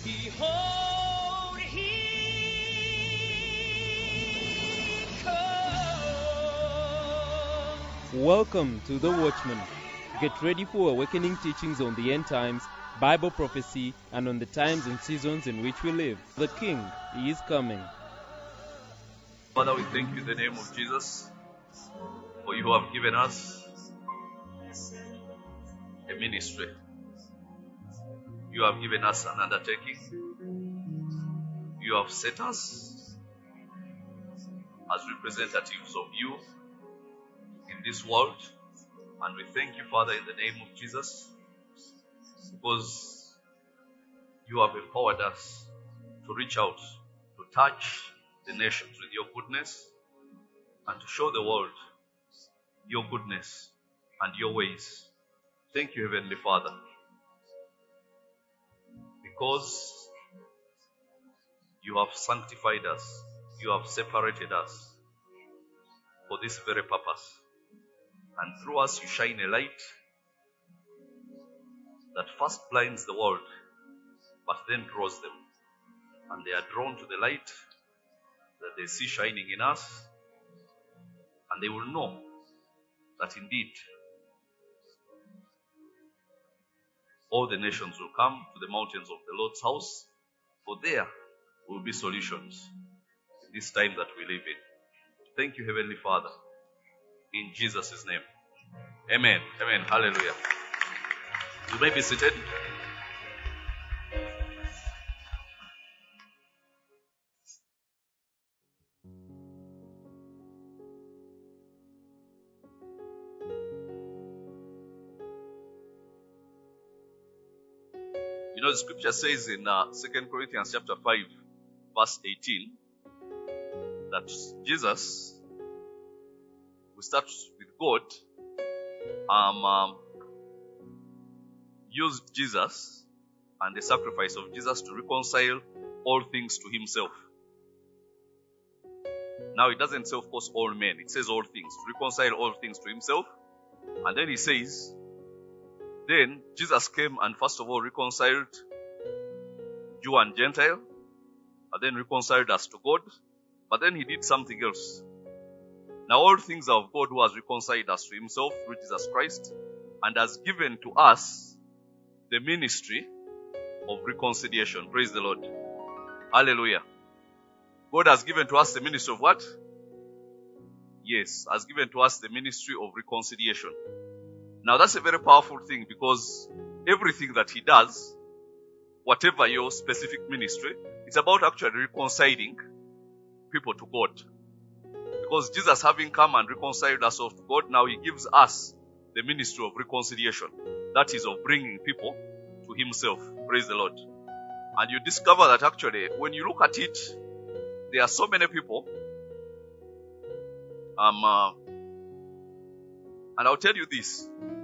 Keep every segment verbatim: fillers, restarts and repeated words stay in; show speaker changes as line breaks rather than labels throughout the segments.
Behold, he comes.
Welcome to The Watchman. Get ready for awakening teachings on the end times, Bible prophecy, and on the times and seasons in which we live. The King is coming.
Father, we thank you in the name of Jesus, for you have given us a ministry. You have given us an undertaking. You have set us as representatives of you in this world. And we thank you, Father, in the name of Jesus, because you have empowered us to reach out, to touch the nations with your goodness, and to show the world your goodness and your ways. Thank you, Heavenly Father, because you have sanctified us, you have separated us for this very purpose. And through us you shine a light that first blinds the world, but then draws them. And they are drawn to the light that they see shining in us, and they will know that indeed all the nations will come to the mountains of the Lord's house, for there will be solutions in this time that we live in. Thank you, Heavenly Father, in Jesus' name. Amen. Amen. Hallelujah. You may be seated. You know, the scripture says in uh, Second Corinthians chapter five, verse eighteen, that Jesus, we start with God, um, um, used Jesus and the sacrifice of Jesus to reconcile all things to himself. Now, it doesn't say, of course, all men. It says all things, to reconcile all things to himself. And then he says, then Jesus came and first of all reconciled Jew and Gentile, and then reconciled us to God. But then he did something else. Now all things are of God, who has reconciled us to himself through Jesus Christ, and has given to us the ministry of reconciliation. Praise the Lord. Hallelujah. God has given to us the ministry of what? Yes, has given to us the ministry of reconciliation. Now that's a very powerful thing, because everything that he does, whatever your specific ministry, it's about actually reconciling people to God. Because Jesus, having come and reconciled us to God, now he gives us the ministry of reconciliation. That is, of bringing people to himself. Praise the Lord. And you discover that actually, when you look at it, there are so many people. Um, uh, and I'll tell you this.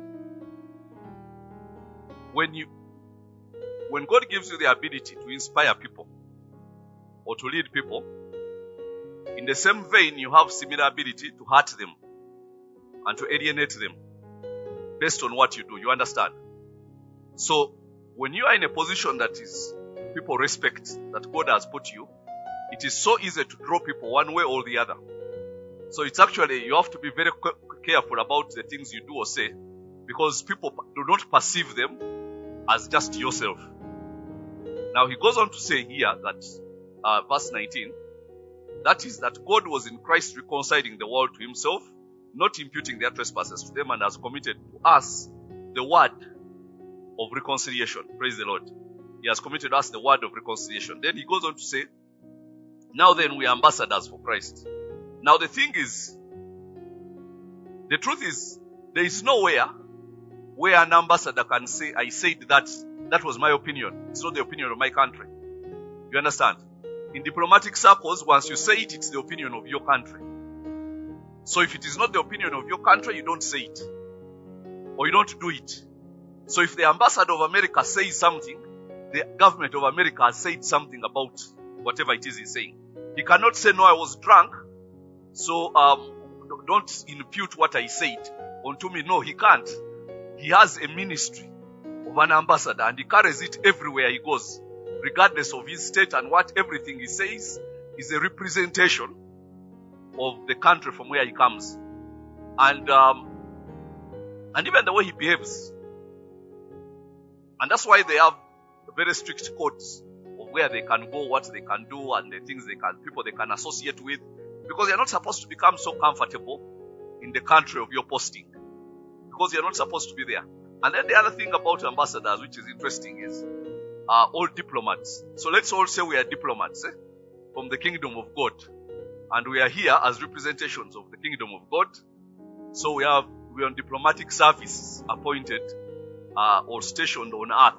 When you, when God gives you the ability to inspire people or to lead people, in the same vein, you have similar ability to hurt them and to alienate them based on what you do. You understand? So, when you are in a position that is people respect, that God has put you, it is so easy to draw people one way or the other. So it's actually, you have to be very careful about the things you do or say, because people do not perceive them as just yourself. Now he goes on to say here that, uh, verse nineteen, that is that God was in Christ reconciling the world to himself, not imputing their trespasses to them, and has committed to us the word of reconciliation. Praise the Lord. He has committed to us the word of reconciliation. Then he goes on to say, now then we are ambassadors for Christ. Now the thing is, the truth is, there is nowhere where an ambassador can say, I said that, that was my opinion. It's not the opinion of my country. You understand? In diplomatic circles, once you say it, it's the opinion of your country. So if it is not the opinion of your country, you don't say it. Or you don't do it. So if the ambassador of America says something, the government of America has said something about whatever it is he's saying. He cannot say, no, I was drunk, so um, don't impute what I said onto me. No, he can't. He has a ministry of an ambassador, and he carries it everywhere he goes, regardless of his state and what everything he says is a representation of the country from where he comes. And um, and even the way he behaves. And that's why they have very strict codes of where they can go, what they can do, and the things they can, people they can associate with. Because you're not supposed to become so comfortable in the country of your posting. Because you're not supposed to be there. And then the other thing about ambassadors, which is interesting, is uh, all diplomats. So let's all say we are diplomats eh, from the kingdom of God. And we are here as representations of the kingdom of God. So we have we are on diplomatic service appointed uh, or stationed on earth.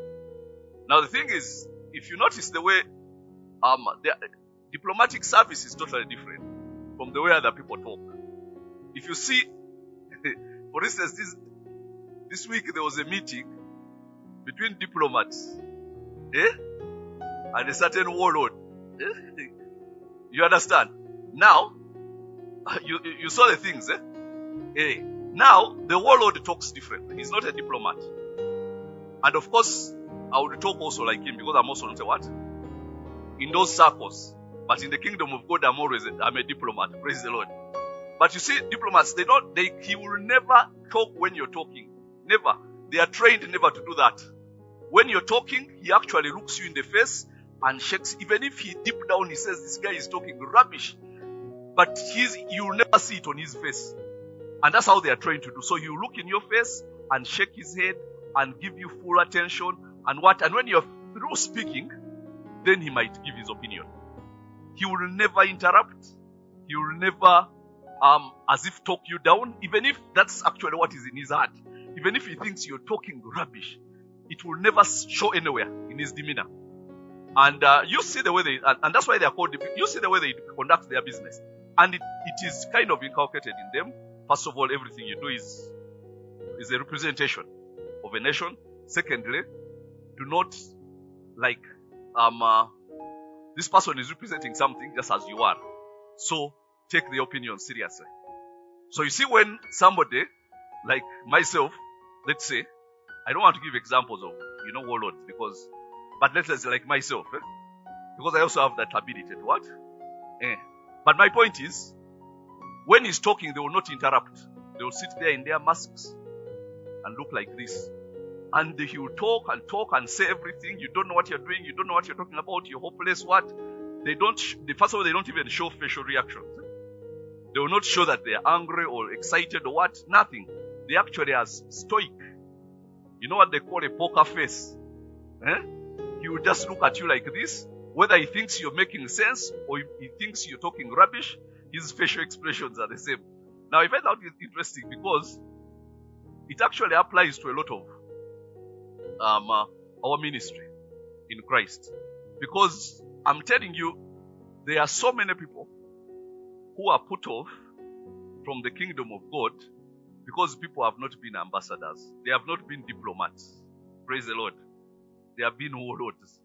Now the thing is, if you notice the way um, the diplomatic service is totally different from the way other people talk. If you see, for instance, this this week there was a meeting between diplomats eh, and a certain warlord. Eh? You understand? Now, you you saw the things, eh? eh? Now, the warlord talks differently. He's not a diplomat. And of course, I would talk also like him because I'm also not a what? In those circles. But in the kingdom of God, I'm always a, I'm a diplomat. Praise the Lord. But you see, diplomats, they don't, they, he will never talk when you're talking. Never. They are trained never to do that. When you're talking, he actually looks you in the face and shakes. Even if he deep down, he says, this guy is talking rubbish. But he's, you'll never see it on his face. And that's how they are trained to do. So he'll look in your face and shake his head and give you full attention and what. And when you're through speaking, then he might give his opinion. He will never interrupt. He will never, um, as if talk you down, even if that's actually what is in his heart. Even if he thinks you're talking rubbish, it will never show anywhere in his demeanor. And uh, you see the way they, and, and that's why they are called, you see the way they conduct their business. And it, it is kind of inculcated in them. First of all, everything you do is, is a representation of a nation. Secondly, do not like, um, uh, this person is representing something just as you are. So take the opinion seriously. So you see when somebody, like myself, let's say, I don't want to give examples of, you know, warlords because, but let's say like myself, eh? Because I also have that ability to what? Eh. But my point is, when he's talking, they will not interrupt. They will sit there in their masks and look like this. And he will talk and talk and say everything. You don't know what you're doing. You don't know what you're talking about. You're hopeless. What? They don't, they, first of all, they don't even show facial reactions. They will not show that they are angry or excited or what. Nothing. They actually are stoic. You know what they call a poker face? Eh? He will just look at you like this. Whether he thinks you're making sense or he thinks you're talking rubbish, his facial expressions are the same. Now, I find that interesting because it actually applies to a lot of um, uh, our ministry in Christ. Because I'm telling you, there are so many people who are put off from the kingdom of God because people have not been ambassadors. They have not been diplomats. Praise the Lord. They have been warlords.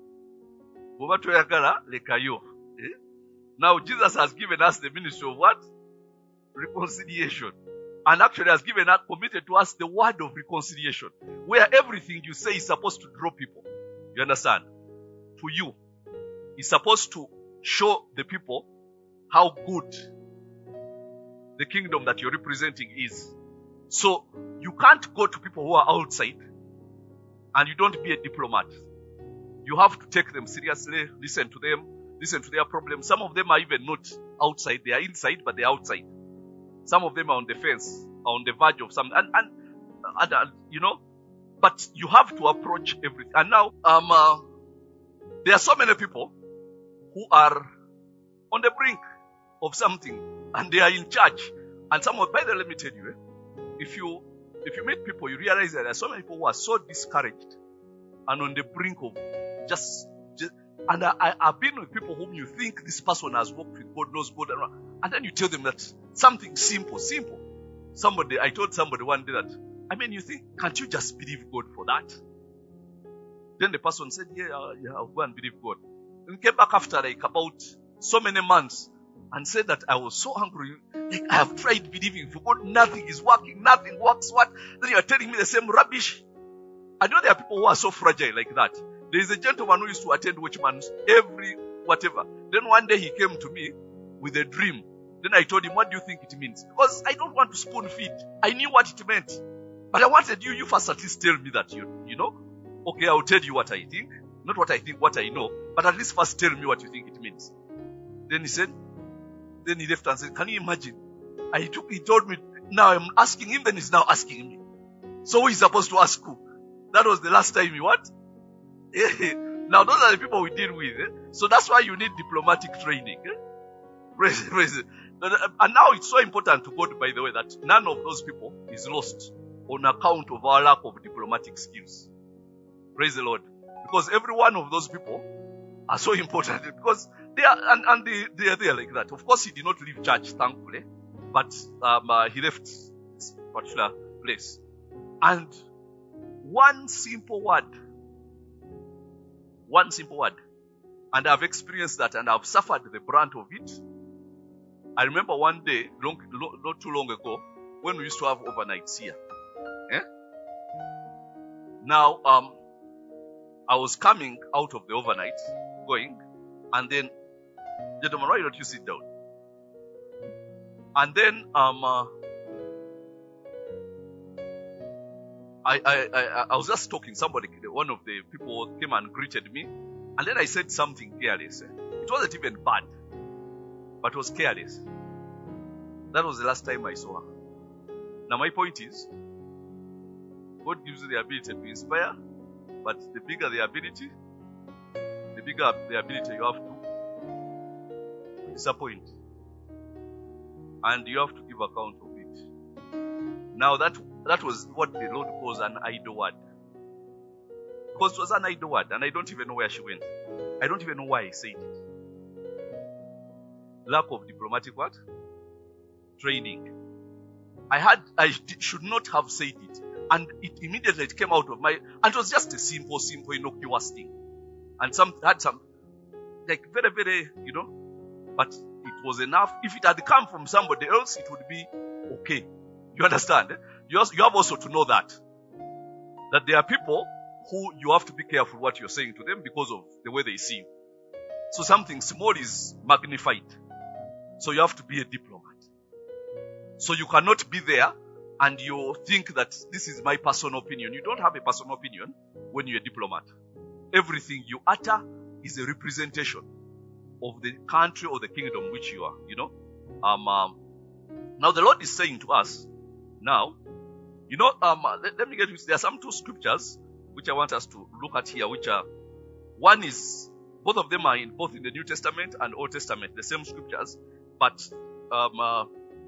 Now Jesus has given us the ministry of what? Reconciliation. And actually has given us, committed to us the word of reconciliation. Where everything you say is supposed to draw people. You understand? To you. It's supposed to show the people how good the kingdom that you're representing is. So you can't go to people who are outside and you don't be a diplomat. You have to take them seriously, listen to them, listen to their problems. Some of them are even not outside, they are inside, but they are outside. Some of them are on the fence, are on the verge of something, and, and, and, and you know, but you have to approach everything. And now, um, uh, there are so many people who are on the brink of something, and they are in charge. And some of, by the way, let me tell you, eh, if you if you meet people, you realize that there are so many people who are so discouraged and on the brink of just, just and I, I've been with people whom you think this person has worked with God, knows God, and, and then you tell them that something simple, simple. Somebody, I told somebody one day that, I mean, you think, can't you just believe God for that? Then the person said, yeah, yeah, I'll go and believe God. And came back after like about so many months and said that I was so angry. Like, I have tried believing for God, nothing is working, nothing works. What? Then you are telling me the same rubbish. I know there are people who are so fragile like that. There is a gentleman who used to attend Watchman every whatever. Then one day he came to me with a dream. Then I told him, what do you think it means? Because I don't want to spoon feed. I knew what it meant. But I wanted you, you first at least tell me that, you, you know. Okay, I'll tell you what I think. Not what I think, what I know. But at least first tell me what you think it means. Then he said, then he left and said, can you imagine? I took, he told me, now I'm asking him, then he's now asking me. So who is supposed to ask who? That was the last time you what? Now those are the people we deal with. Eh? So that's why you need diplomatic training. Eh? Praise, praise it. And now it's so important to God, by the way, that none of those people is lost on account of our lack of diplomatic skills. Praise the Lord. Because every one of those people are so important. Because they are, and, and they, they are there like that. Of course, he did not leave church, thankfully. But um, uh, he left this particular place. And one simple word, one simple word, and I've experienced that and I've suffered the brunt of it. I remember one day, long, lo, not too long ago, when we used to have overnights here. Eh? Now, um, I was coming out of the overnight, going, and then, gentlemen, why don't you sit down? And then, um, uh, I, I, I, I was just talking, somebody, one of the people came and greeted me, and then I said something careless. It wasn't even bad, but it was careless. That was the last time I saw her. Now my point is, God gives you the ability to inspire, but the bigger the ability, the bigger the ability you have to disappoint. And you have to give account of it. Now that that was what the Lord calls an idle word. Because it was an idle word, and I don't even know where she went. I don't even know why I said it. Lack of diplomatic what? Training. I had, I should not have said it. And it immediately it came out of my, and it was just a simple, simple, innocuous thing. And some, had some, like very, very, you know, but it was enough. If it had come from somebody else, it would be okay. You understand? You, also, you have also to know that. That there are people who you have to be careful what you're saying to them because of the way they see you. So something small is magnified. So you have to be a diplomat. So you cannot be there and you think that this is my personal opinion. You don't have a personal opinion when you're a diplomat. Everything you utter is a representation of the country or the kingdom which you are, you know. Um, um, now the Lord is saying to us, now, you know, um, let, let me get this. There are some two scriptures which I want us to look at here, which are, one is, both of them are in both in the New Testament and Old Testament, the same scriptures, but um, uh,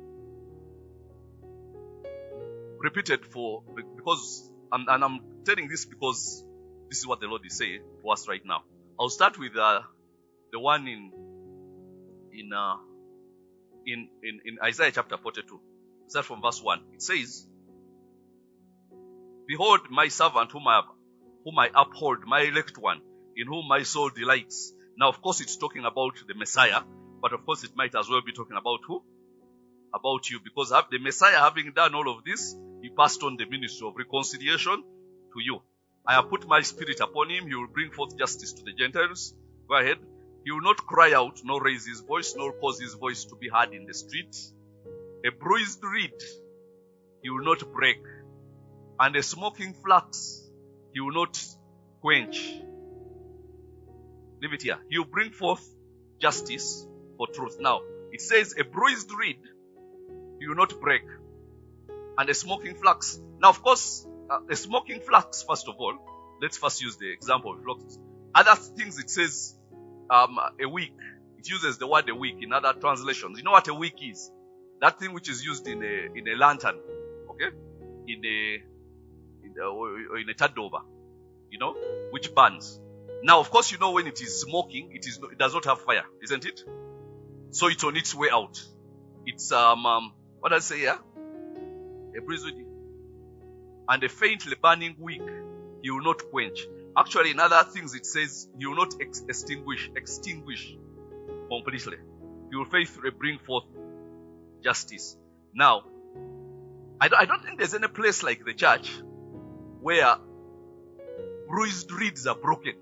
repeated for, because, um, and I'm telling this because this is what the Lord is saying to us right now. I'll start with uh, the one in in, uh, in in in Isaiah chapter forty-two. Start from verse one. It says, "Behold my servant whom I have, whom I uphold, my elect one, in whom my soul delights." Now, of course, it's talking about the Messiah, but of course, it might as well be talking about who? About you, because the Messiah, having done all of this, he passed on the ministry of reconciliation to you. I have put my spirit upon him. He will bring forth justice to the Gentiles. Go ahead. He will not cry out, nor raise his voice, nor cause his voice to be heard in the streets. A bruised reed he will not break, and a smoking flax he will not quench. Leave it here. He will bring forth justice for truth. Now, it says a bruised reed he will not break, and a smoking flax. Now, of course, uh, a smoking flax, first of all, let's first use the example of flax. Other things it says um, a wick. It uses the word a wick in other translations. You know what a wick is? That thing which is used in a in a lantern, okay, in a in a, or in a tadoba, you know, which burns. Now, of course, you know when it is smoking, it is it does not have fire, isn't it? So it's on its way out. It's um, um what does it say here? A bruised and a faintly burning wick he will not quench. Actually, in other things it says he will not ex- extinguish extinguish completely. He will faithfully bring forth justice. Now, I don't, I don't think there's any place like the church where bruised reeds are broken.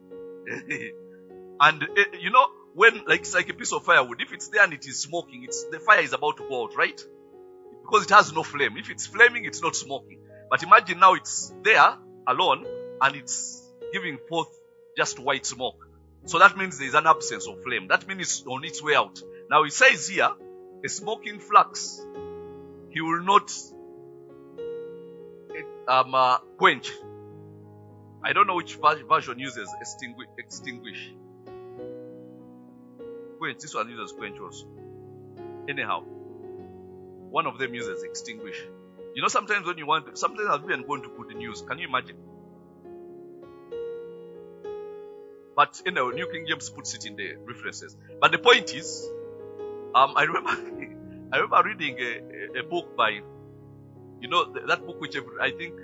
And uh, you know, when like it's like a piece of firewood, if it's there and it is smoking, it's the fire is about to go out, right? Because it has no flame. If it's flaming, it's not smoking. But imagine now it's there alone and it's giving forth just white smoke. So that means there is an absence of flame. That means it's on its way out. Now it says here, a smoking flax, he will not um, uh, quench. I don't know which version uses extinguish. extinguish. Quench. This one uses quench also. Anyhow, one of them uses extinguish. You know, sometimes when you want, to, sometimes I've been going to good news. Can you imagine? But you know, New King James puts it in the references. But the point is, um, I remember, I remember reading a, a, a book by, you know, that book which I think.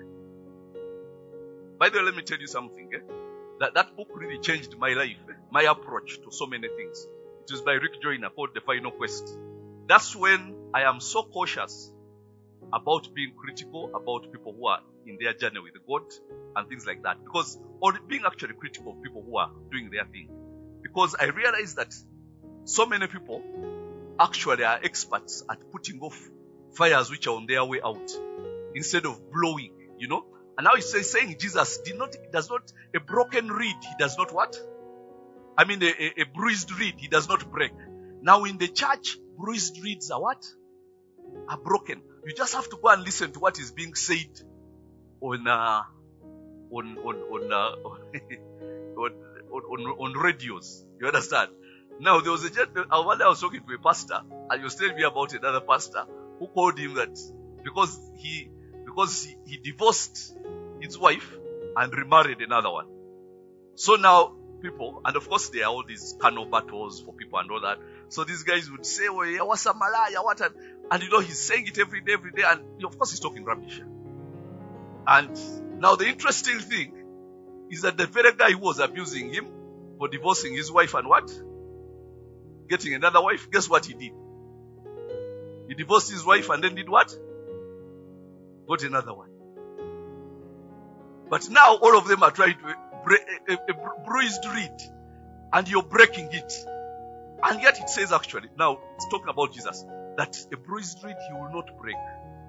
By the way, let me tell you something. Eh? That that book really changed my life, eh? My approach to so many things. It was by Rick Joyner called The Final Quest. That's when I am so cautious about being critical about people who are in their journey with God and things like that. Because, or being actually critical of people who are doing their thing. Because I realize that so many people actually are experts at putting off fires which are on their way out instead of blowing, you know. And now he's saying Jesus did not, does not, a broken reed, he does not what? I mean, a, a, a bruised reed, he does not break. Now in the church, bruised reeds are what? Are broken. You just have to go and listen to what is being said on, uh, on, on, on, uh, on, on, on, on radios. You understand? Now there was a gentleman, one day I was talking to a pastor, and he was telling me about another pastor who called him that because he, because he, he divorced his wife and remarried another one. So now people, and of course there are all these carnal battles for people and all that. So these guys would say, "Oh, yeah, what's a malaya? What?" And, and you know he's saying it every day, every day, and of course he's talking rubbish. And now the interesting thing is that the very guy who was abusing him for divorcing his wife and what? Getting another wife. Guess what he did? He divorced his wife and then did what? Got another one. But now all of them are trying to break a, a, a bruised reed, and you're breaking it. And yet it says actually, now it's talking about Jesus, that a bruised reed he will not break.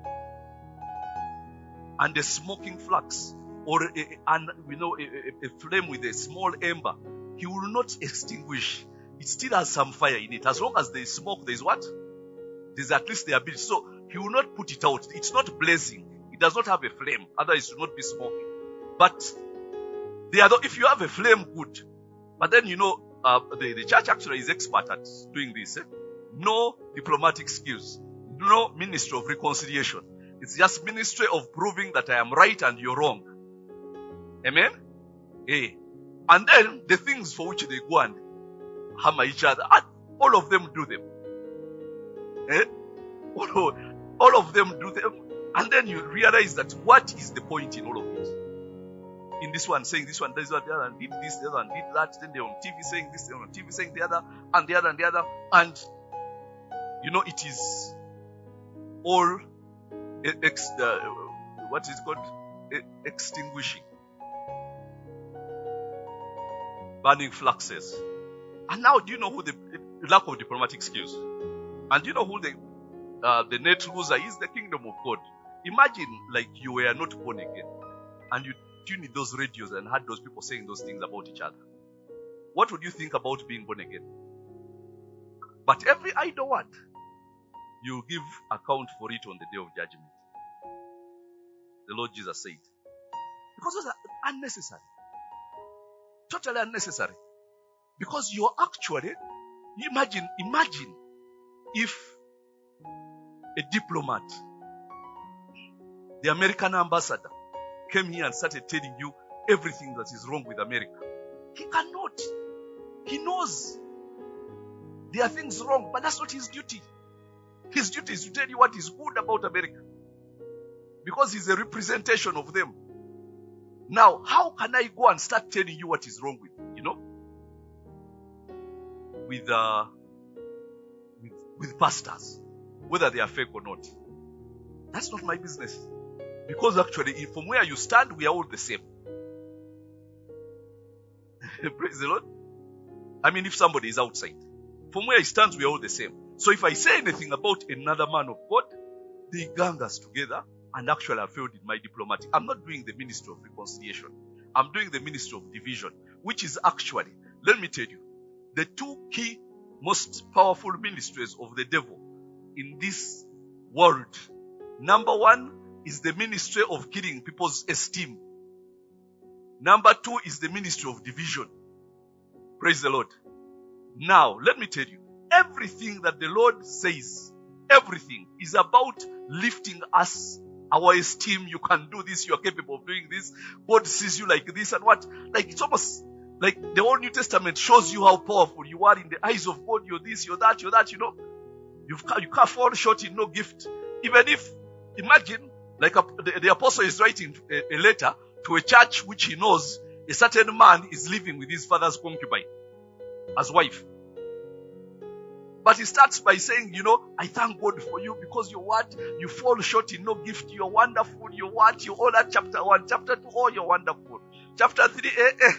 And a smoking flax, or a, a, an, you know, a, a, a flame with a small ember, he will not extinguish. It still has some fire in it. As long as there is smoke, there is what? There's at least the ability. So he will not put it out. It's not blazing. It does not have a flame. Otherwise it will not be smoking. But they are, if you have a flame, good. But then, you know, uh, the, the church actually is expert at doing this. Eh? No diplomatic skills. No ministry of reconciliation. It's just ministry of proving that I am right and you're wrong. Amen? Eh. And then the things for which they go and hammer each other, all of them do them. Eh? All, all of them do them. And then you realize that what is the point in all of it? In this one saying this one, this one, the other, and did this, the other, and did that. Then they're on T V saying this, they're on T V saying the other, and the other, and the other. And, you know, it is all, ex, uh, what is it called? Extinguishing. Burning flaxes. And now, do you know who the, the lack of diplomatic skills? And do you know who the, uh, the net loser is? The kingdom of God. Imagine, like, you were not born again. And you tune in those radios and had those people saying those things about each other. What would you think about being born again? But every idle word, you give account for it on the day of judgment. The Lord Jesus said. Because those are unnecessary. Totally unnecessary. Because you're actually, imagine, imagine if a diplomat, the American ambassador, came here and started telling you everything that is wrong with America. He cannot. He knows there are things wrong, but that's not his duty. His duty is to tell you what is good about America. Because he's a representation of them. Now, how can I go and start telling you what is wrong with, you know? With, uh, with, with pastors, whether they are fake or not. That's not my business. Because actually, from where you stand, we are all the same. Praise the Lord. I mean, if somebody is outside, from where he stands, we are all the same. So if I say anything about another man of God, they gang us together, and actually I failed in my diplomatic. I'm not doing the ministry of reconciliation. I'm doing the ministry of division, which is actually, let me tell you, the two key most powerful ministries of the devil in this world. Number one is the ministry of killing people's esteem. Number two is the ministry of division. Praise the Lord. Now, let me tell you, everything that the Lord says, everything is about lifting us, our esteem. You can do this, you are capable of doing this. God sees you like this and what? Like, it's almost like the whole New Testament shows you how powerful you are in the eyes of God. You're this, you're that, you're that, you know. You've, you can't fall short in no gift. Even if, imagine, like a, the, the apostle is writing a, a letter to a church which he knows a certain man is living with his father's concubine as wife. But he starts by saying, you know, I thank God for you because you're what? You fall short in no gift. You're wonderful. You're what? You're all at chapter one. Chapter two, oh, you're wonderful. Chapter three, eh, eh.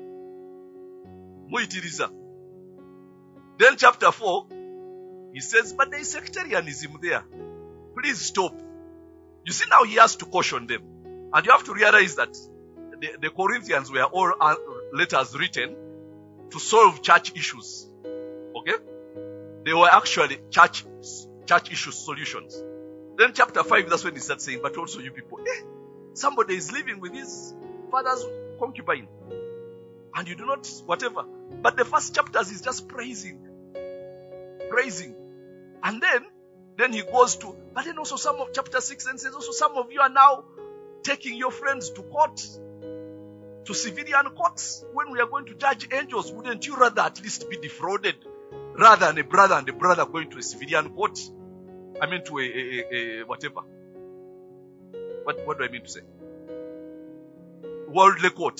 Muitiriza. Then chapter four, he says, but there is sectarianism there. Please stop. You see, now he has to caution them. And you have to realize that the, the Corinthians were all uh, letters written to solve church issues. Okay? They were actually church, church issue solutions. Then chapter five, that's when he starts saying, but also you people, eh, somebody is living with his father's concubine. And you do not, whatever. But the first chapters is just praising. Praising. And then, then he goes to, but then also some of chapter six and says also some of you are now taking your friends to court. To civilian courts. When we are going to judge angels, wouldn't you rather at least be defrauded? Rather than a brother and a brother going to a civilian court. I mean to a, a, a, a whatever. What, what do I mean to say? Worldly court.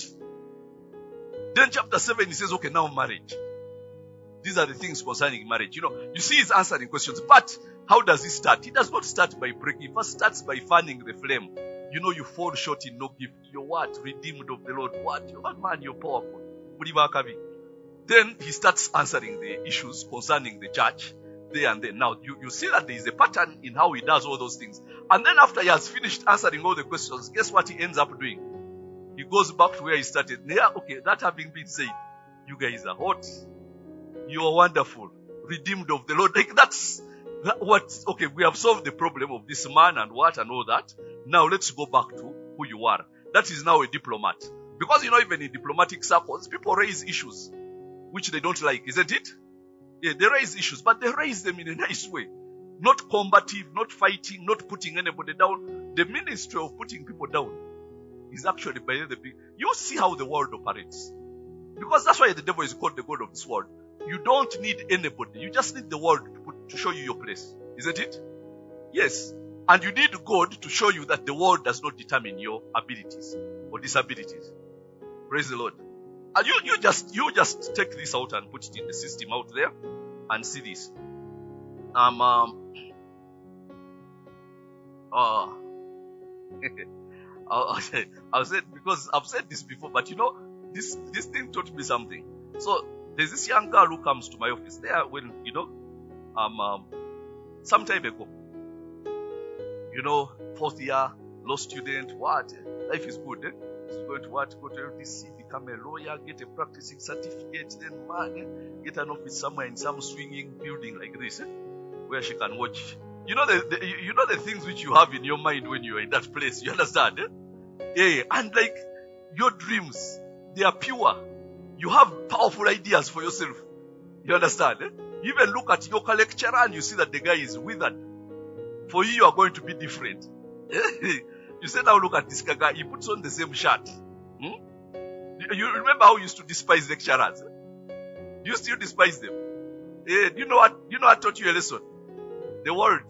Then chapter seven, he says, okay, now marriage. These are the things concerning marriage. You know, you see he's answering questions. But how does he start? He does not start by breaking. He first starts by fanning the flame. You know, you fall short in no gift. You're what? Redeemed of the Lord. What? You're what, man? You're powerful. Then he starts answering the issues concerning the church there and then. Now, you, you see that there is a pattern in how he does all those things. And then after he has finished answering all the questions, guess what he ends up doing? He goes back to where he started. Yeah, okay, that having been said, you guys are hot. You are wonderful. Redeemed of the Lord. Like that's that, what, okay, we have solved the problem of this man and what and all that. Now let's go back to who you are. That is now a diplomat. Because, you know, even in diplomatic circles, people raise issues which they don't like, isn't it? Yeah, they raise issues, but they raise them in a nice way. Not combative, not fighting, not putting anybody down. The ministry of putting people down is actually by the big. You see how the world operates. Because that's why the devil is called the God of this world. You don't need anybody. You just need the world to, put, to show you your place. Isn't it? Yes. And you need God to show you that the world does not determine your abilities or disabilities. Praise the Lord. And you, you just you just take this out and put it in the system out there and see this. Um, um uh, I'll, I'll say because I've said this before, but you know, this this thing taught me something. So there's this young girl who comes to my office there when, you know, um, um some time ago. You know, fourth year, law student, what? Life is good, eh? She's going to what? Go to L T C, become a lawyer, get a practicing certificate, then man, eh? Get an office somewhere in some swinging building like this, eh? Where she can watch. You know the, the you know the things which you have in your mind when you are in that place. You understand, eh? Yeah, and like your dreams, they are pure. You have powerful ideas for yourself. You understand, eh? You even look at your lecturer and you see that the guy is withered. For you, you are going to be different. You say, now look at this guy. He puts on the same shirt. Hmm? You remember how you used to despise lecturers? You still despise them. Eh, you know what? You know what taught you a lesson? The world.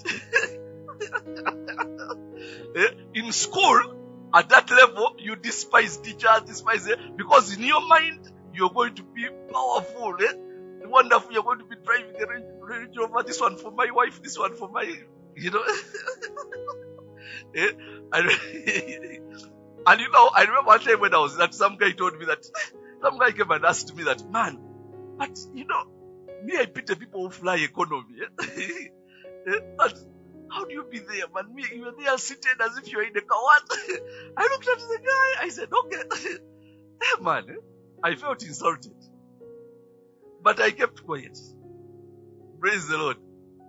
eh, in school, at that level, you despise teachers, despise them, because in your mind, you're going to be powerful. Eh? Wonderful. You're going to be driving a Range Rover. This one for my wife. This one for my. You know, eh? and, and you know, I remember one time when I was that some guy told me that, some guy came and asked me that, man, but you know, me, I pity people who fly economy. Eh? But how do you be there, man? Me, you're there seated as if you're in a car. I looked at the guy, I said, okay. Hey, man, eh? I felt insulted. But I kept quiet. Praise the Lord.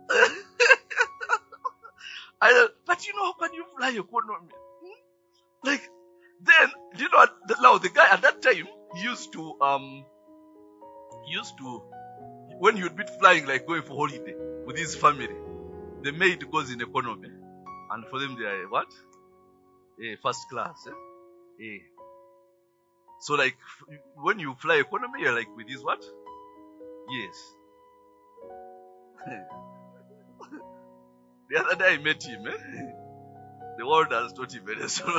I, but you know, how can you fly economy? Hmm? Like, then, you know, now the guy at that time used to, um, used to, when you'd be flying, like going for holiday with his family, the maid goes in economy. And for them, they are what? Eh, first class. Eh? Eh. So, like, when you fly economy, you're like with his what? Yes. The other day I met him, eh? The world has taught him very soon.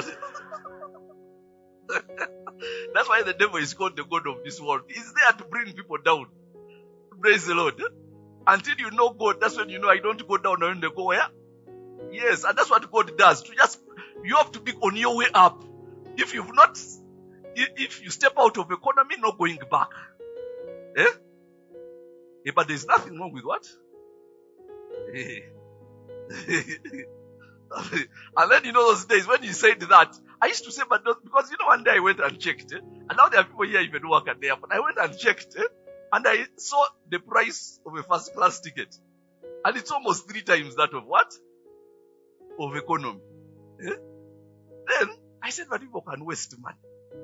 That's why the devil is called the God of this world. He's there to bring people down. Praise the Lord. Until you know God, that's when you know I don't go down when they go where? Yes, and that's what God does. To just, you have to be on your way up. If you've not, if you step out of economy, not going back. Eh? Eh, but there's nothing wrong with what? Eh. And then you know those days when he said that, I used to say, but not, because you know one day I went and checked, eh? And now there are people here even who work at the airport. I went and checked, eh? And I saw the price of a first class ticket, and it's almost three times that of what? Of economy. Eh? Then I said, but people can waste money.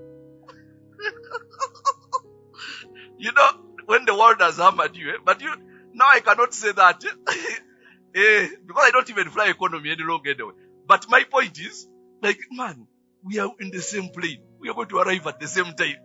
You know, when the world has hammered you, eh? But you now I cannot say that. Eh? Eh, because I don't even fly economy any longer anyway. But my point is, like, man, we are in the same plane. We are going to arrive at the same time.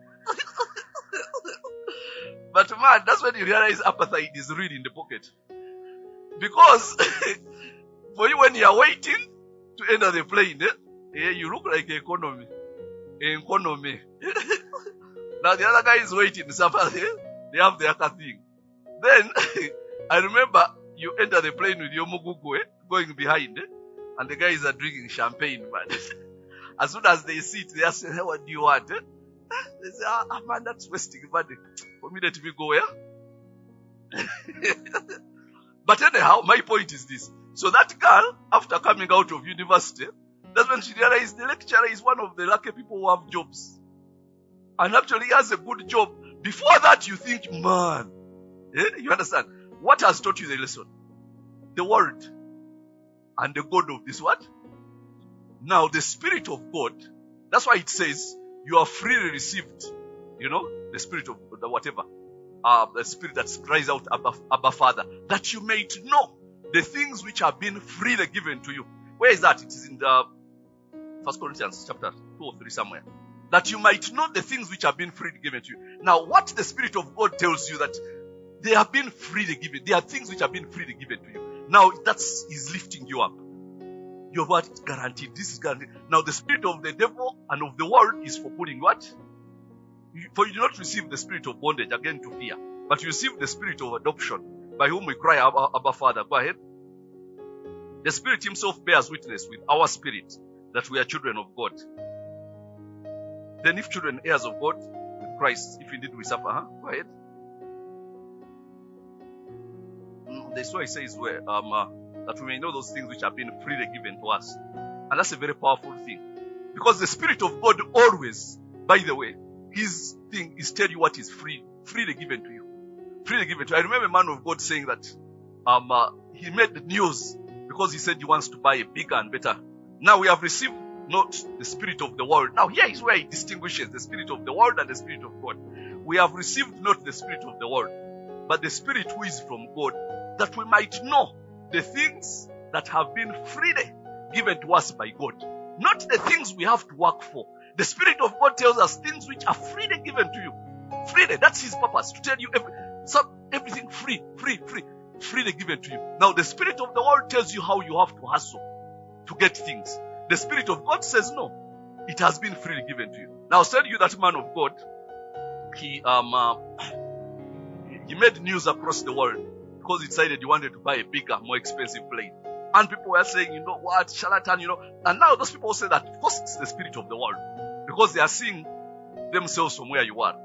But man, that's when you realize appetite is really in the pocket. Because for you, when you are waiting to enter the plane, eh, eh, you look like economy. Economy. Now the other guy is waiting. They have their thing. Then I remember you enter the plane with your mugugu, eh, going behind, eh, and the guys are drinking champagne, man. As soon as they sit, they ask, hey, what do you want? Eh? They say, ah, man, that's wasting money. For me, let me go, yeah? But anyhow, my point is this. So that girl, after coming out of university, that's when she realized the lecturer is one of the lucky people who have jobs. And actually he has a good job. Before that, you think, man, eh? You understand? What has taught you the lesson? The word and the God of this what? Now the Spirit of God, that's why it says you are freely received. You know, the Spirit of the whatever. Uh, the Spirit that cries out, Abba, Abba Father, that you may know the things which have been freely given to you. Where is that? It is in the First Corinthians chapter two or three somewhere. That you might know the things which have been freely given to you. Now, what the Spirit of God tells you that they have been freely given. There are things which have been freely given to you. Now, that's is lifting you up. Your word is guaranteed. This is guaranteed. Now, the spirit of the devil and of the world is for putting what? For you do not receive the spirit of bondage again to fear, but you receive the spirit of adoption, by whom we cry, Abba, Abba Father. Go ahead. The Spirit Himself bears witness with our spirit that we are children of God. Then, if children, heirs of God with Christ, if indeed we suffer, huh? Go ahead. That's why it says where um uh, that we may know those things which have been freely given to us, and that's a very powerful thing, because the Spirit of God always, by the way, His thing is tell you what is free, freely given to you, freely given to you. I remember a man of God saying that um uh, he made the news because he said he wants to buy a bigger and better. Now we have received not the spirit of the world. Now here is where he distinguishes the spirit of the world and the Spirit of God. We have received not the spirit of the world, but the Spirit who is from God, that we might know the things that have been freely given to us by God. Not the things we have to work for. The Spirit of God tells us things which are freely given to you. Freely, that's His purpose, to tell you every, some, everything free, free, free, freely given to you. Now the Spirit of the world tells you how you have to hustle to get things. The Spirit of God says no, it has been freely given to you. Now I'll tell you that man of God, he um uh, he made news across the world because he decided he wanted to buy a bigger, more expensive plane. And people were saying, you know what, charlatan, you know. And now those people say that, of course, it's the spirit of the world, because they are seeing themselves from where you are.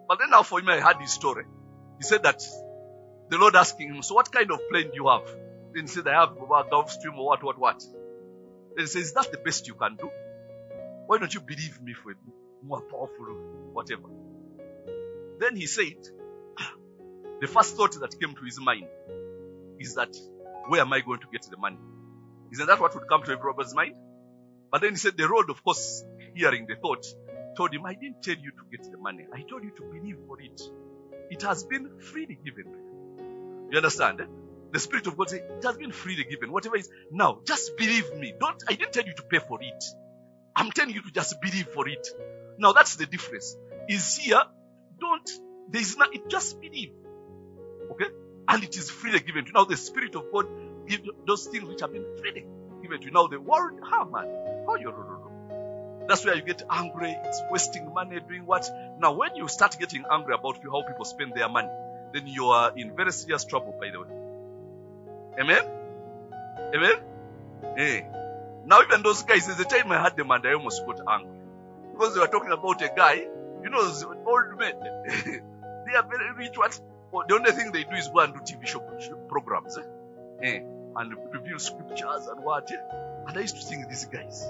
But then now for him, I heard his story. He said that the Lord asking him, so what kind of plane do you have? Then he said, I have a Gulfstream or what, what, what. Then he says, is that the best you can do? Why don't you believe me for a more powerful, whatever? Then he said, the first thought that came to his mind is that, where am I going to get the money? Isn't that what would come to everybody's mind? But then he said, the Lord, of course, hearing the thought, told him, I didn't tell you to get the money. I told you to believe for it. It has been freely given to you. You understand? Eh? The Spirit of God said, it has been freely given. Whatever it is. Now, just believe me. Don't, I didn't tell you to pay for it. I'm telling you to just believe for it. Now, that's the difference. Is here, don't, there is not, it just believe. Okay? And it is freely given to you. Now, the Spirit of God gives those things which have been freely given to you. Now, the world, how man? How you That's where you get angry. It's wasting money doing what? Now, when you start getting angry about how people spend their money, then you are in very serious trouble, by the way. Amen? Amen? Hey. Now, even those guys, there's a time I had them and I almost got angry. Because they were talking about a guy, you know, those old men. They are very rich. What? Well, the only thing they do is go and do T V show programs. Eh? Eh? And reveal scriptures and what. Eh? And I used to think these guys.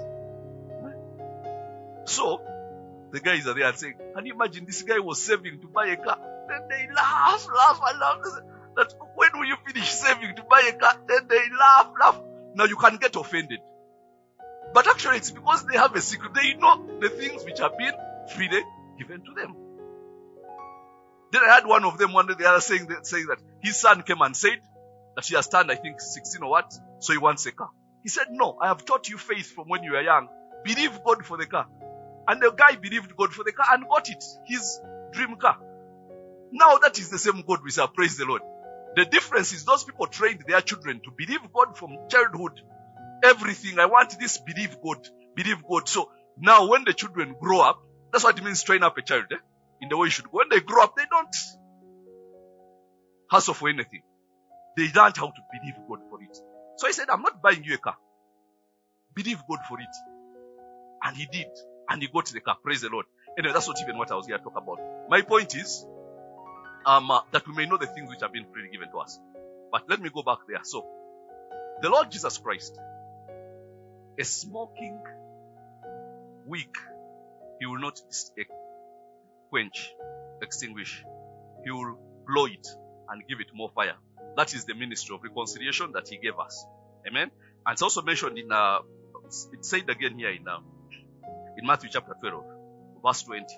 So, the guys are there saying, can you imagine this guy was saving to buy a car? Then they laugh, laugh, and laugh. That when will you finish saving to buy a car? Then they laugh, laugh. Now you can get offended. But actually it's because they have a secret. They know the things which have been freely given to them. Then I had one of them one day, the other saying that, saying that his son came and said that he has turned, I think, sixteen or what, so he wants a car. He said, no, I have taught you faith from when you were young. Believe God for the car. And the guy believed God for the car and got it, his dream car. Now that is the same God we serve, praise the Lord. The difference is those people trained their children to believe God from childhood. Everything, I want this, believe God, believe God. So now when the children grow up, that's what it means train up a child eh? in the way you should go. When they grow up, they don't hustle for anything. They learn how to believe God for it. So he said, I'm not buying you a car. Believe God for it. And he did. And he got the car. Praise the Lord. Anyway, that's not even what I was here to talk about. My point is um, uh, that we may know the things which have been freely given to us. But let me go back there. So, the Lord Jesus Christ, a smoking wick, he will not quench, extinguish. He will blow it and give it more fire. That is the ministry of reconciliation that he gave us. Amen. And it's also mentioned in, uh, it's said again here in, uh, in Matthew chapter twelve, verse twenty.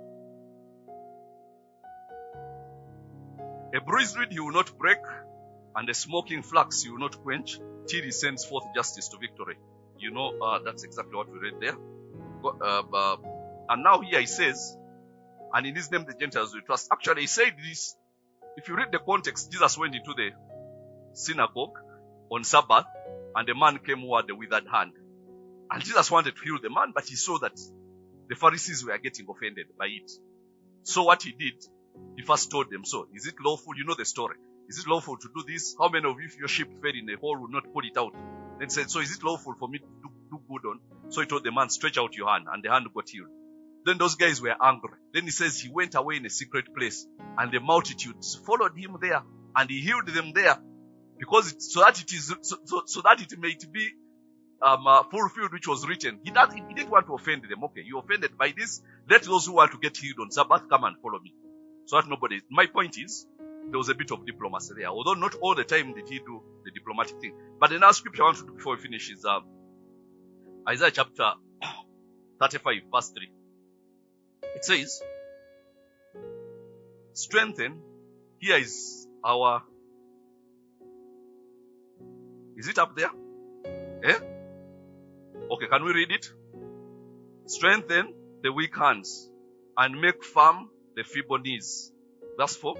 A bruised reed he will not break, and a smoking flax he will not quench, till he sends forth justice to victory. You know, uh, that's exactly what we read there. Uh, uh, and now here he says, and in his name the Gentiles will trust. Actually, he said this. If you read the context, Jesus went into the synagogue on Sabbath, and a man came who had a withered hand. And Jesus wanted to heal the man, but he saw that the Pharisees were getting offended by it. So what he did, he first told them, so, is it lawful? You know the story. Is it lawful to do this? How many of you, if your sheep fell in a hole, would not pull it out? Then said, so is it lawful for me to do, do good on? So he told the man, stretch out your hand, and the hand got healed. Then those guys were angry. Then he says he went away in a secret place, and the multitudes followed him there, and he healed them there, because it, so that it is so, so, so that it may be um, uh, fulfilled which was written. He, does, he didn't want to offend them. Okay, you offended by this. Let those who want to get healed on Sabbath come and follow me. So that nobody. My point is, there was a bit of diplomacy there. Although not all the time did he do the diplomatic thing. But the last scripture I want to do before we finish is um, Isaiah chapter thirty-five, verse three. It says, strengthen. Here is our. Is it up there? Eh? Okay, can we read it? Strengthen the weak hands and make firm the feeble knees. Verse four.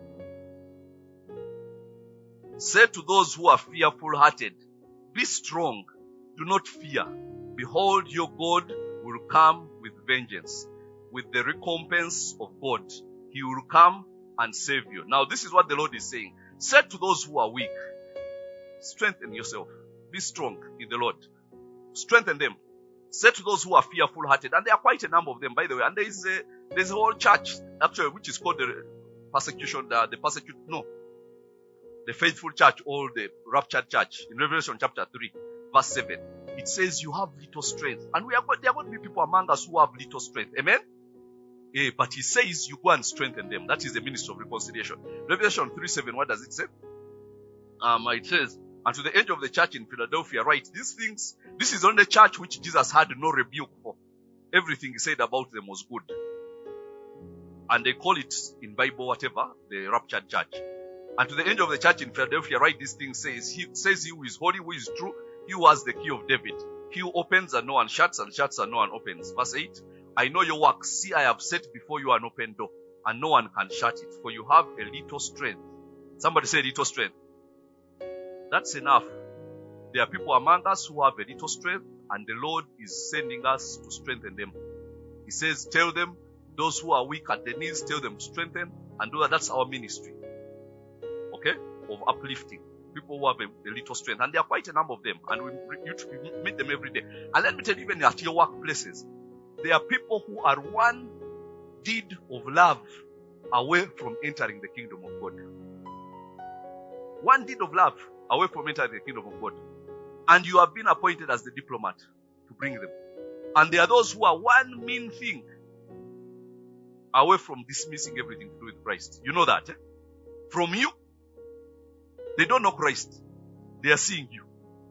Say to those who are fearful-hearted, be strong, do not fear. Behold, your God will come with vengeance, with the recompense of God. He will come and save you. Now, this is what the Lord is saying. Say to those who are weak, strengthen yourself. Be strong in the Lord. Strengthen them. Say to those who are fearful-hearted, and there are quite a number of them, by the way. And there is a, There's a whole church, actually, which is called the persecution, uh, the persecute, no, the faithful church or the raptured church. In Revelation chapter three, verse seven, it says you have little strength. And we are, there are going to be people among us who have little strength. Amen? Eh, but he says you go and strengthen them. That is the ministry of reconciliation. Revelation three seven, what does it say? Um, it says, and to the angel of the church in Philadelphia, write, these things, this is on the church which Jesus had no rebuke for. Everything he said about them was good. And they call it in Bible, whatever, the raptured church. And to the angel of the church in Philadelphia, write these things, says, he says he who is holy, who is true, he who has the key of David. He who opens and no one shuts, and shuts and no one opens. Verse eight, I know your works. See, I have set before you an open door, and no one can shut it, for you have a little strength. Somebody say little strength. That's enough. There are people among us who have a little strength, and the Lord is sending us to strengthen them. He says, tell them, those who are weak at the knees, tell them to strengthen, and do that. That's our ministry. Okay? Of uplifting. People who have a, a little strength. And there are quite a number of them. And we, you meet them every day. And let me tell you, even at your workplaces, there are people who are one deed of love away from entering the kingdom of God. One deed of love away from entering the kingdom of God. And you have been appointed as the diplomat to bring them. And there are those who are one mean thing away from dismissing everything to do with Christ. You know that, eh? From you, they don't know Christ. They are seeing you.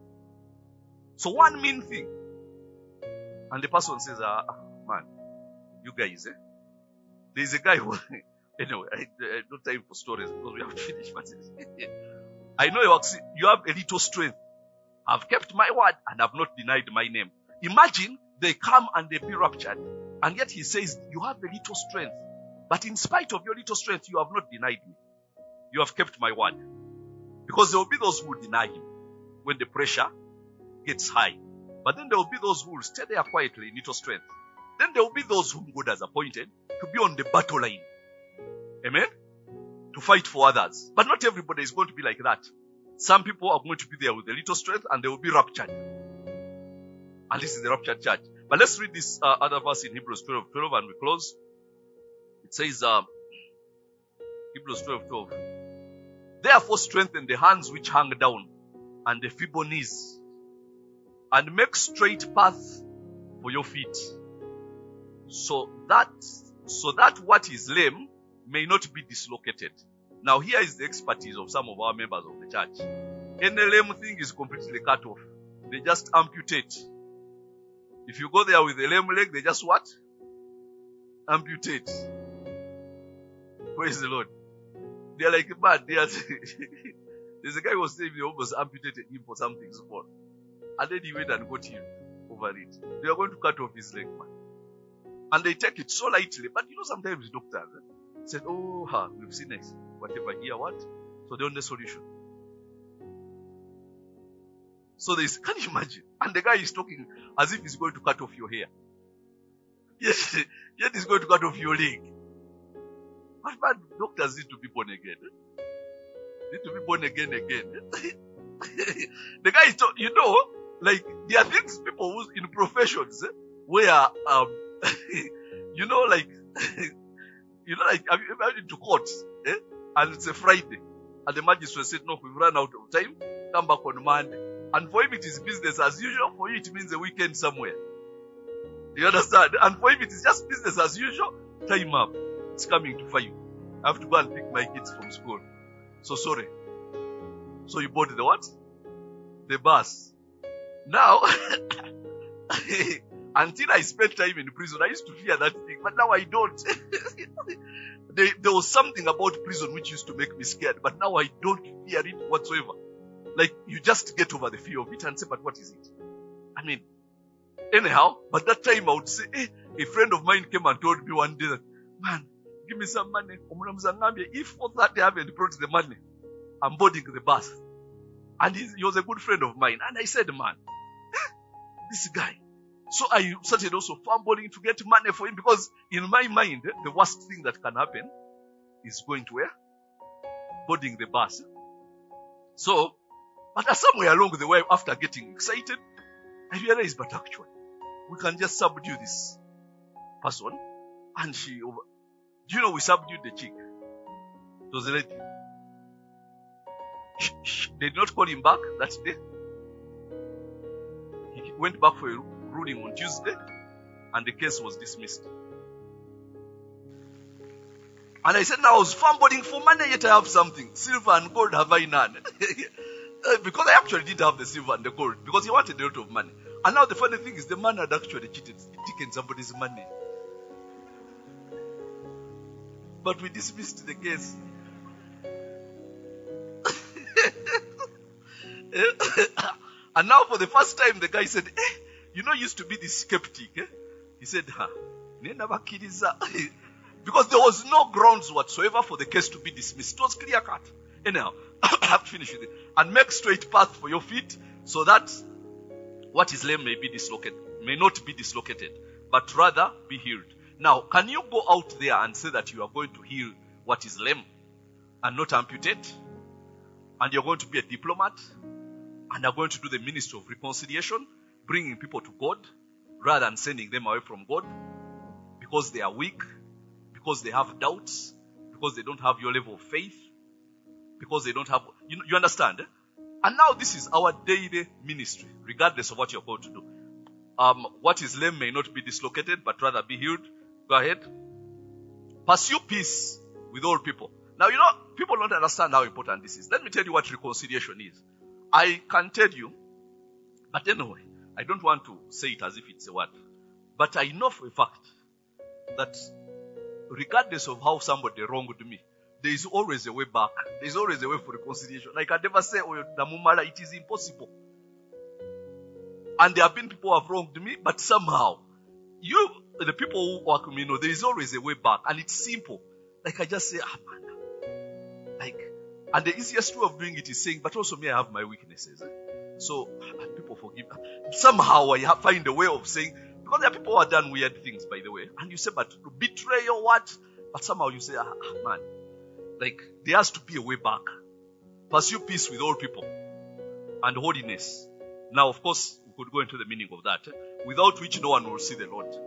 So one mean thing. And the person says, ah, man, you guys, eh? There's a guy who, anyway, I, I don't time for stories because we have to finish. But I know you have a little strength. I've kept my word and I've not denied my name. Imagine they come and they be raptured. And yet he says, you have a little strength. But in spite of your little strength, you have not denied me. You have kept my word. Because there will be those who will deny him when the pressure gets high. But then there will be those who will stay there quietly in little strength. Then there will be those whom God has appointed to be on the battle line. Amen? To fight for others. But not everybody is going to be like that. Some people are going to be there with a little strength and they will be raptured. And this is the raptured church. But let's read this uh, other verse in Hebrews twelve twelve and we close. It says, uh, Hebrews twelve twelve. Therefore strengthen the hands which hang down and the feeble knees, and make straight paths for your feet, so that so that what is lame may not be dislocated. Now here is the expertise of some of our members of the church. Any lame thing is completely cut off. They just amputate. If you go there with a lame leg, they just what? Amputate. Praise the Lord. They are like bad. They are There's a guy who was saying they almost amputated him for something small. And then he went and got healed over it. They are going to cut off his leg, man. And they take it so lightly. But you know, sometimes doctors eh, said, oh, ha, we've seen it. Whatever, here, what? So they're on the solution. So they say, can you imagine? And the guy is talking as if he's going to cut off your hair. Yes, yet he's going to cut off your leg. But, but doctors need to be born again. Need to be born again again. The guy is talking, you know, like, there are things people who, in professions, eh, where, um, you know, like, you know, like, have you ever been to court, eh? And it's a Friday. And the magistrate said, no, we've run out of time. Come back on Monday. And for him it is business as usual. For you it means a weekend somewhere. You understand? And for him it is just business as usual. Time up. It's coming to five. I have to go and pick my kids from school. So sorry. So you bought the what? The bus. Now, until I spent time in prison, I used to fear that thing. But now I don't. there, there was something about prison which used to make me scared. But now I don't fear it whatsoever. Like, you just get over the fear of it and say, but what is it? I mean, anyhow, but that time I would say, eh, a friend of mine came and told me one day that, man, give me some money. If for that they haven't brought the money, I'm boarding the bus. And he, he was a good friend of mine. And I said, man, eh, this guy. So I started also fumbling to get money for him because in my mind, eh, the worst thing that can happen is going to where? Boarding the bus. So, but somewhere along the way, after getting excited, I realized, but actually, we can just subdue this person And she, do you know, we subdued the chick. It was a lady. She, she, they did not call him back that day. He went back for a ruling on Tuesday, and the case was dismissed. And I said, now I was fumbling for money, yet I have something. Silver and gold have I none. Because I actually didn't have the silver and the gold, because he wanted a lot of money. And now the funny thing is, the man had actually cheated, taken somebody's money. But we dismissed the case. And now for the first time, the guy said, eh, you know, used to be this skeptic. Eh? He said, ha, because there was no grounds whatsoever for the case to be dismissed. It was clear cut. Anyhow, I have to finish with it. And make straight path for your feet, so that what is lame may be dislocated, may not be dislocated, but rather be healed. Now, can you go out there and say that you are going to heal what is lame and not amputate? And you're going to be a diplomat? And are going to do the ministry of reconciliation, bringing people to God rather than sending them away from God because they are weak, because they have doubts, because they don't have your level of faith, because they don't have, you, you understand? Eh? And now this is our daily ministry, regardless of what you're called to do. Um, what is lame may not be dislocated, but rather be healed. Go ahead. Pursue peace with all people. Now, you know, people don't understand how important this is. Let me tell you what reconciliation is. I can tell you, but anyway, I don't want to say it as if it's a word. But I know for a fact that regardless of how somebody wronged me, there is always a way back. There is always a way for reconciliation. I can never say, oh, Namumala, it is impossible. And there have been people who have wronged me, but somehow, you, the people who work with me, know there is always a way back. And it's simple. Like I just say, ah, man. Like, and the easiest way of doing it is saying, but also me, I have my weaknesses. Eh? So, people forgive. Somehow I have find a way of saying, because there are people who have done weird things, by the way. And you say, but betray or what? But somehow you say, ah, man. Like, there has to be a way back. Pursue peace with all people. And holiness. Now, of course, we could go into the meaning of that. Eh? Without which no one will see the Lord.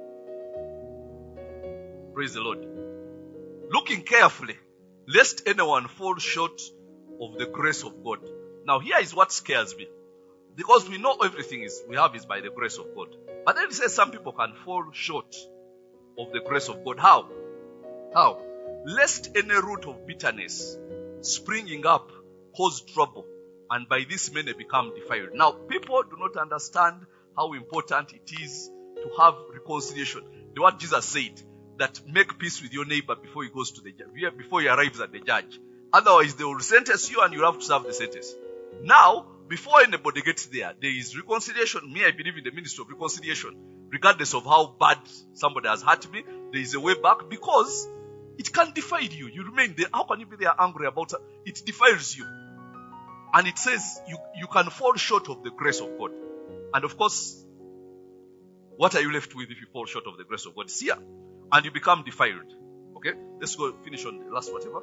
Praise the Lord. Looking carefully, lest anyone fall short of the grace of God. Now, here is what scares me. Because we know everything is we have is by the grace of God. But then it says some people can fall short of the grace of God. How? How? Lest any root of bitterness springing up cause trouble, and by this many become defiled. Now, people do not understand how important it is to have reconciliation. The what Jesus said, that make peace with your neighbor before he goes to the judge, before he arrives at the judge. Otherwise, they will sentence you and you'll have to serve the sentence. Now, before anybody gets there, there is reconciliation. Me, I believe in the ministry of reconciliation. Regardless of how bad somebody has hurt me, there is a way back, because it can defile you. You remain there. How can you be there angry about it? It defiles you. And it says you, you can fall short of the grace of God. And of course, what are you left with if you fall short of the grace of God? See ya. And you become defiled. Okay? Let's go finish on the last whatever.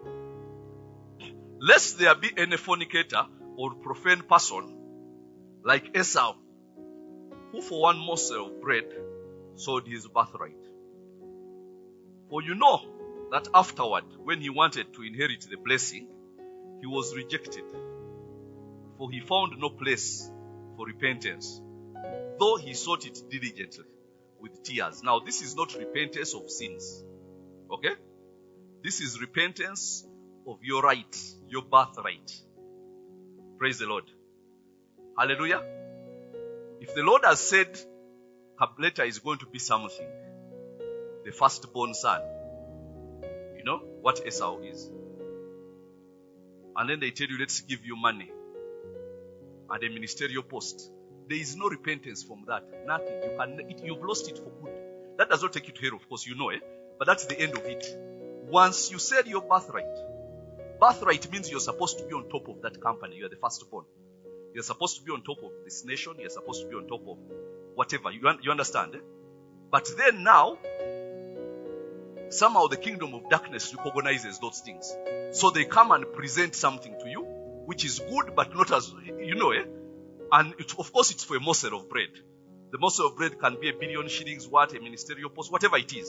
Lest there be any fornicator or profane person like Esau, who for one morsel of bread sold his birthright. For you know that afterward, when he wanted to inherit the blessing, he was rejected. For he found no place for repentance, though he sought it diligently with tears. Now, this is not repentance of sins. Okay? This is repentance of your right, your birthright. Praise the Lord. Hallelujah. If the Lord has said Kableta is going to be something, the firstborn son, you know what Esau is. And then they tell you, let's give you money and a ministerial post. There is no repentance from that. Nothing. You can, it, you've lost it for good. That does not take you to hell, of course, you know it. Eh? But that's the end of it. Once you sell your birthright, birthright means you're supposed to be on top of that company. You're the firstborn. You're supposed to be on top of this nation. You're supposed to be on top of whatever. You, you understand? Eh? But then now, somehow the kingdom of darkness recognizes those things. So they come and present something to you, which is good, but not as, you know, eh? And it, of course, it's for a morsel of bread. The morsel of bread can be a billion shillings, what, a ministerial post, whatever it is.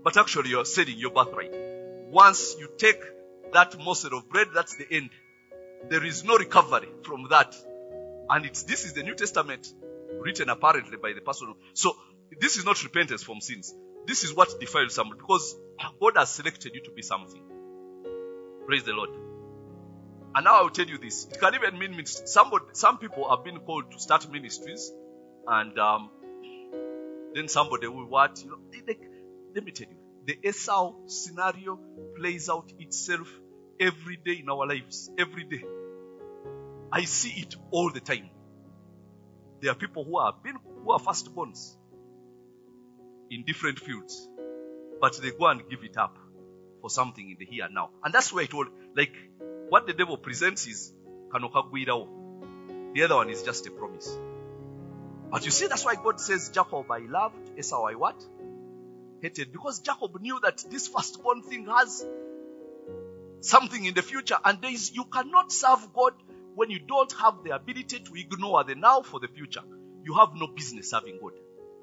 but actually you're selling your birthright. Once you take that morsel of bread, that's the end. There is no recovery from that. And it's this is the New Testament written apparently by the person. So this is not repentance from sins. This is what defiles somebody, because God has selected you to be something. Praise the Lord. And now I will tell you this. It can even mean somebody, some people have been called to start ministries, and um, then somebody will what? You know, they, they, let me tell you, the Esau scenario plays out itself every day in our lives. Every day. I see it all the time. There are people who are been, who are firstborns in different fields, but they go and give it up for something in the here and now. And that's where it all, like, what the devil presents is kanokagwirawo. The other one is just a promise. But you see, that's why God says, Jacob I loved, Esau I what? Hated. Because Jacob knew that this firstborn thing has something in the future. And there is, you cannot serve God when you don't have the ability to ignore the now for the future. You have no business serving God.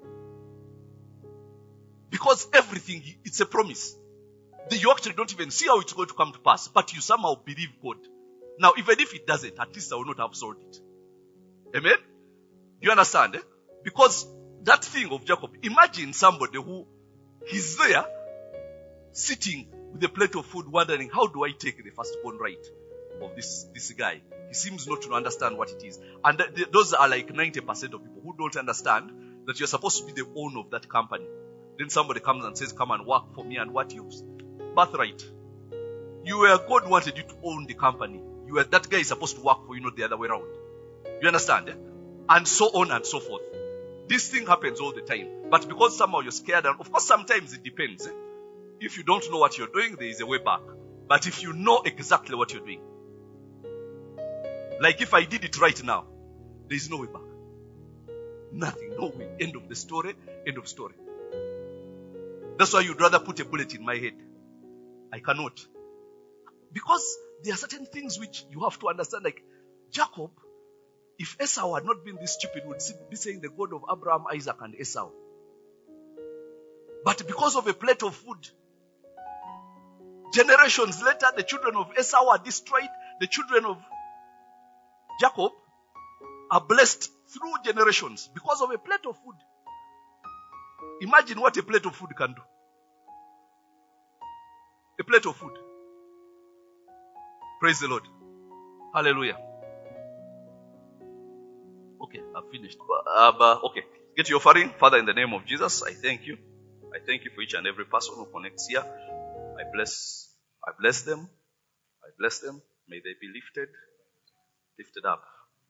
Because everything, it's a promise. You actually don't even see how it's going to come to pass, but you somehow believe God. Now, even if it doesn't, at least I will not have sold it. Amen? You understand? Eh? Because that thing of Jacob, imagine somebody who he's there, sitting with a plate of food, wondering, how do I take the firstborn right of this, this guy? He seems not to understand what it is. And th- th- those are like ninety percent of people who don't understand that you're supposed to be the owner of that company. Then somebody comes and says, come and work for me, and what use? Birthright. You were, God wanted you to own the company. You were, that guy is supposed to work for you, not the other way around. You understand? Eh? And so on and so forth. This thing happens all the time. But because somehow you're scared, and of course sometimes it depends. Eh? If you don't know what you're doing, there is a way back. But if you know exactly what you're doing, like if I did it right now, there is no way back. Nothing, no way. End of the story, end of story. That's why you'd rather put a bullet in my head. I cannot. Because there are certain things which you have to understand. Like Jacob, if Esau had not been this stupid, would be saying the God of Abraham, Isaac, and Esau. But because of a plate of food, generations later, the children of Esau are destroyed. The children of Jacob are blessed through generations because of a plate of food. Imagine what a plate of food can do. A plate of food. Praise the Lord. Hallelujah. Okay, I've finished. Uh, but, okay, get your offering. Father, in the name of Jesus, I thank you. I thank you for each and every person who connects here. I bless, I bless them. I bless them. May they be lifted, lifted up.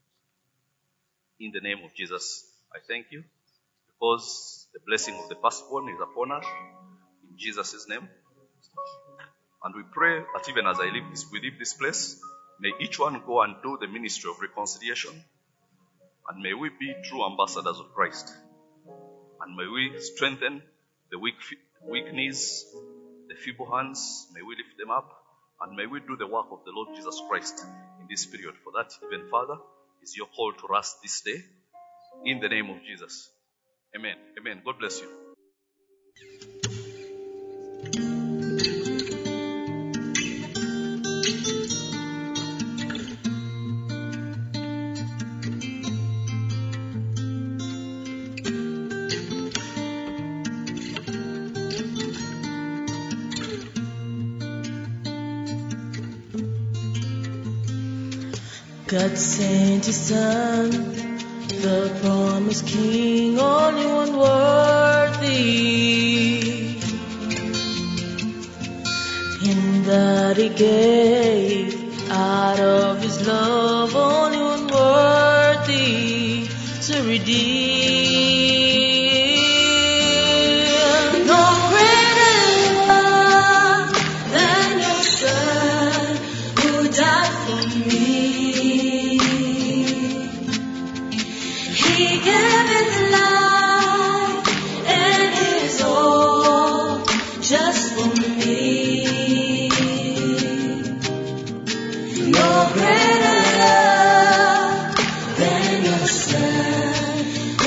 In the name of Jesus, I thank you because the blessing of the firstborn is upon us. In Jesus' name. And we pray that even as I leave this, we leave this place, may each one go and do the ministry of reconciliation. And may we be true ambassadors of Christ. And may we strengthen the weak, weak knees, the feeble hands. May we lift them up. And may we do the work of the Lord Jesus Christ in this period. For that, even Father, is your call to us this day. In the name of Jesus. Amen. Amen. God bless you.
God sent His Son, the promised King, only one worthy, in that He gave out of His love, only one worthy to redeem. No greater love than your Son who died for me. He gave His life and His all just for me. No greater love than your Son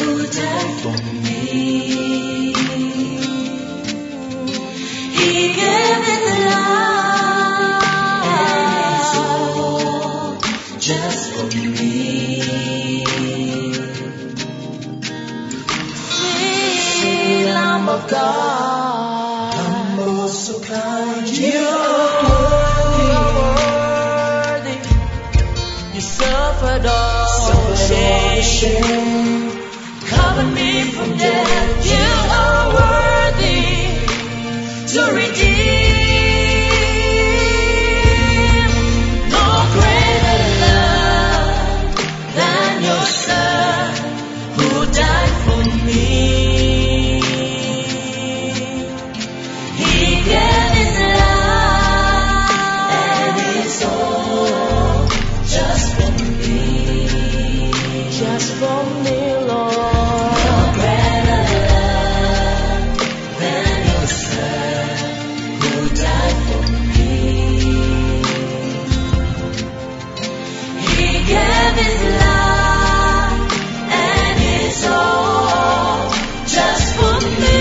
God. I'm also kind. You are worthy. You suffered all the shame. Covered me from death. You are worthy to redeem. No greater love than your Son who died for me. He gave his life and his soul just for me, just for me, Lord. No greater love than your Son who died for me. He gave his life and his soul just for me.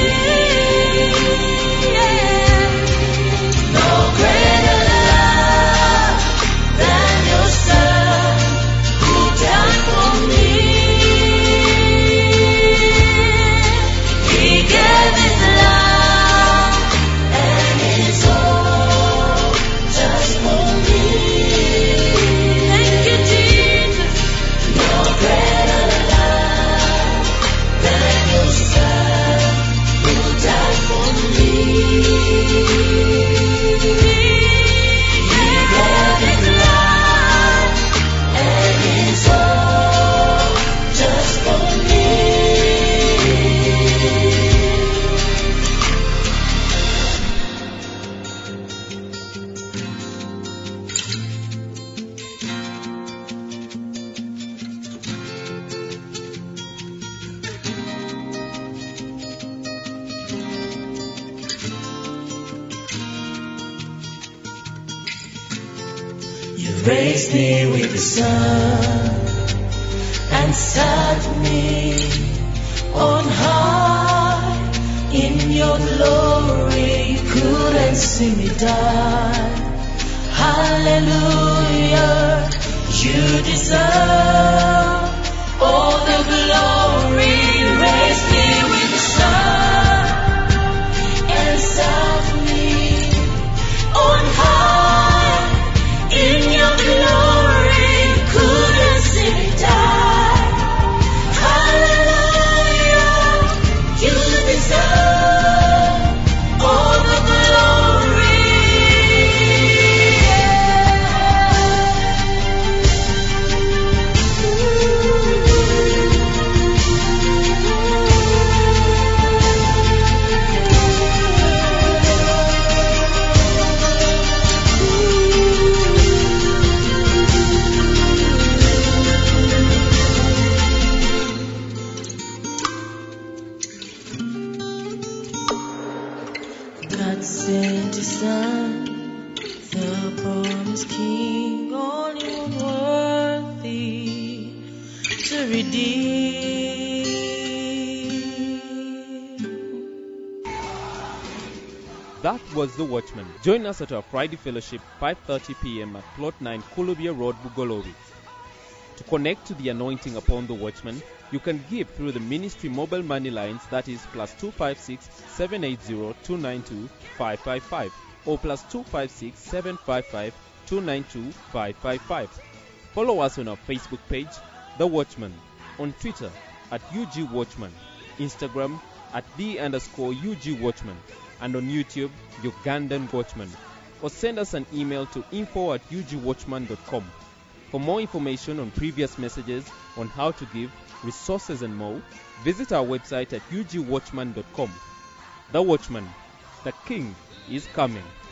No greater love than your Son who died for me. He gave his life and his soul just for me. Thank you, Jesus. No greater love than your Son who died for me. He gave his life and his soul just for me. You raised me with the sun and set me on high. In your glory, you couldn't see me die. Hallelujah, you deserve all the glory. You raised me with the sun and set me on high. In your glory, you couldn't see me die. Hallelujah, you deserve all the glory. God sent his Son, the promised King, only one worthy to redeem.
That was The Watchman. Join us at our Friday fellowship, five thirty p.m. at Plot nine, Kulubia Road, Bugolobi. To connect to the anointing upon The Watchman, you can give through the ministry mobile money lines, that is plus two five six, seven eight zero, two nine two, five five five or plus two five six, seven five five, two nine two, five five five. Follow us on our Facebook page, The Watchman, on Twitter at U G Watchman, Instagram at the underscore U G Watchman, and on YouTube, Ugandan Watchman. Or send us an email to info at u g watchman dot com. For more information on previous messages, on how to give, resources and more, visit our website at u g watchman dot com. The Watchman, the King is coming.